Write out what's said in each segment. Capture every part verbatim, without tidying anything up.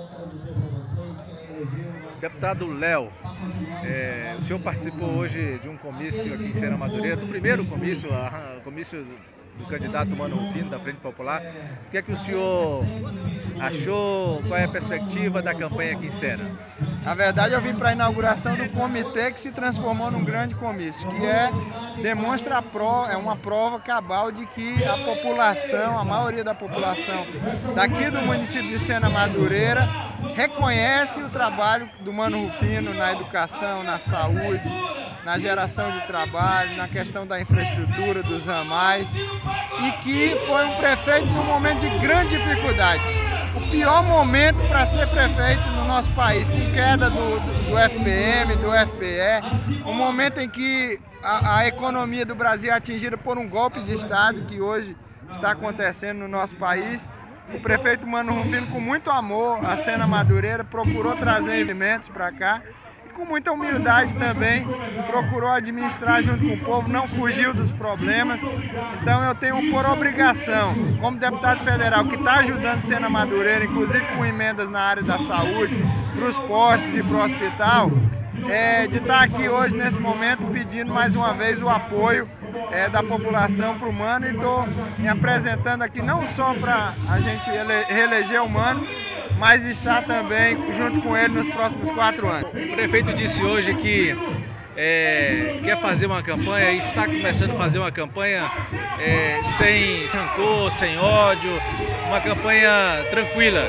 Deputado Léo, é, o senhor participou hoje de um comício aqui em Sena Madureira, do primeiro comício, o comício do candidato Mano Rufino, da Frente Popular. O que é que o senhor achou? Qual é a perspectiva da campanha aqui em Sena? Na verdade, eu vim para a inauguração do comitê que se transformou num grande comício, que é, demonstra a prova, é uma prova cabal de que a população, a maioria da população daqui do município de Sena Madureira reconhece o trabalho do Mano Rufino na educação, na saúde, na geração de trabalho, na questão da infraestrutura, dos ramais, e que foi um prefeito num momento de grande dificuldade. O pior momento para ser prefeito no nosso país, com queda do, do, do F P M, do F P E, um momento em que a, a economia do Brasil é atingida por um golpe de Estado que hoje está acontecendo no nosso país. O prefeito Mano Rufino, com muito amor à Sena Madureira, procurou trazer elementos para cá e com muita humildade também procurou administrar junto com o povo, não fugiu dos problemas. Então eu tenho por obrigação, como deputado federal que está ajudando Sena Madureira, inclusive com emendas na área da saúde, para os postos e para o hospital, é, de estar aqui hoje nesse momento pedindo mais uma vez o apoio é, da população para o Mano, e estou me apresentando aqui não só para a gente ele, reeleger o Mano, mas estar também junto com ele nos próximos quatro anos. O prefeito disse hoje que é, quer fazer uma campanha e está começando a fazer uma campanha é, sem rancor, sem ódio, uma campanha tranquila.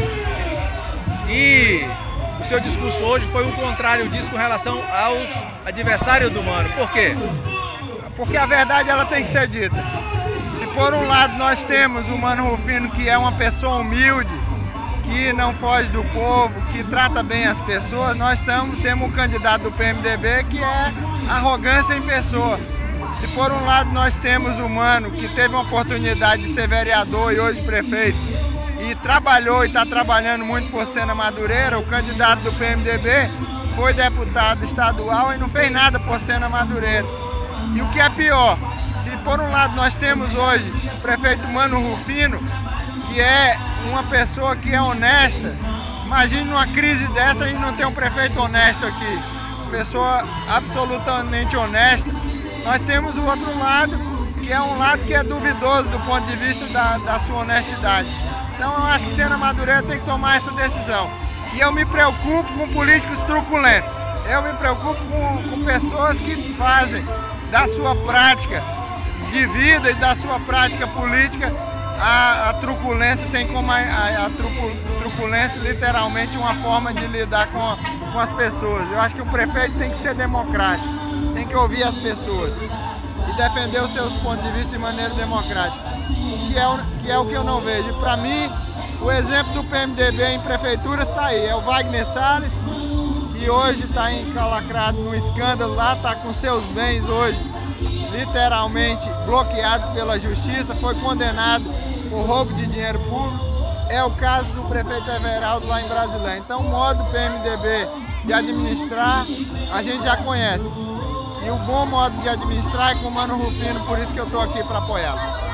E o seu discurso hoje foi o contrário disso com relação aos adversários do Mano. Por quê? Porque a verdade ela tem que ser dita. Se por um lado nós temos o Mano Rufino, que é uma pessoa humilde, que não foge do povo, que trata bem as pessoas, nós tamo, temos um candidato do P M D B que é arrogância em pessoa. Se por um lado nós temos o Mano, que teve uma oportunidade de ser vereador e hoje prefeito, e trabalhou e está trabalhando muito por Sena Madureira, o candidato do P M D B foi deputado estadual e não fez nada por Sena Madureira. E o que é pior, se por um lado nós temos hoje o prefeito Mano Rufino, que é uma pessoa que é honesta, imagine numa crise dessa a gente não ter um prefeito honesto aqui, pessoa absolutamente honesta. Nós temos o outro lado, que é um lado que é duvidoso do ponto de vista da, da sua honestidade. Então eu acho que Sena Madureira tem que tomar essa decisão. E eu me preocupo com políticos truculentos. Eu me preocupo com, com pessoas que fazem da sua prática de vida e da sua prática política a, a truculência, tem como a, a, a truculência literalmente uma forma de lidar com, a, com as pessoas. Eu acho que o prefeito tem que ser democrático, tem que ouvir as pessoas e defender os seus pontos de vista de maneira democrática, que é o que, é o que eu não vejo. Para mim, o exemplo do P M D B em prefeitura está aí, é o Wagner Salles, que hoje está encalacrado no escândalo lá, está com seus bens hoje literalmente bloqueados pela justiça, foi condenado por roubo de dinheiro público. É o caso do prefeito Everaldo lá em Brasília. Então o modo do P M D B de administrar a gente já conhece. E o bom modo de administrar é com o Mano Rufino, por isso que eu estou aqui para apoiá-lo.